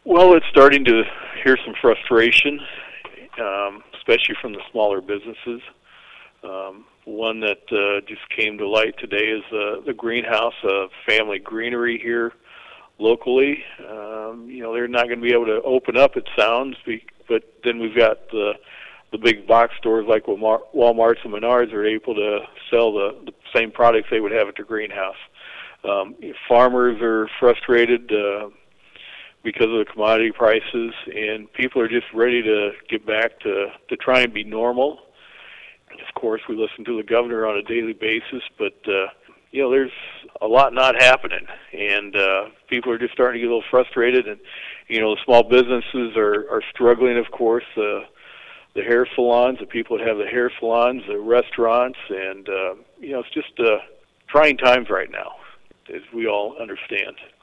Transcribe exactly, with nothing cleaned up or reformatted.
Well, it's starting to hear some frustration, um, especially from the smaller businesses. Um, one that uh, just came to light today is uh, the greenhouse, uh, family greenery here locally. Um, you know, they're not going to be able to open up, it sounds, but then we've got the the big box stores like Walmart's and Menards are able to sell the, the same products they would have at their greenhouse. Um, farmers are frustrated uh, because of the commodity prices, and people are just ready to get back to, to try and be normal. Of course, we listen to the governor on a daily basis, but uh, you know, there's a lot not happening, and uh, people are just starting to get a little frustrated. And you know, the small businesses are, are struggling, of course. Uh, the hair salons, the people that have the hair salons, the restaurants, and uh, you know, it's just uh, trying times right now, as we all understand.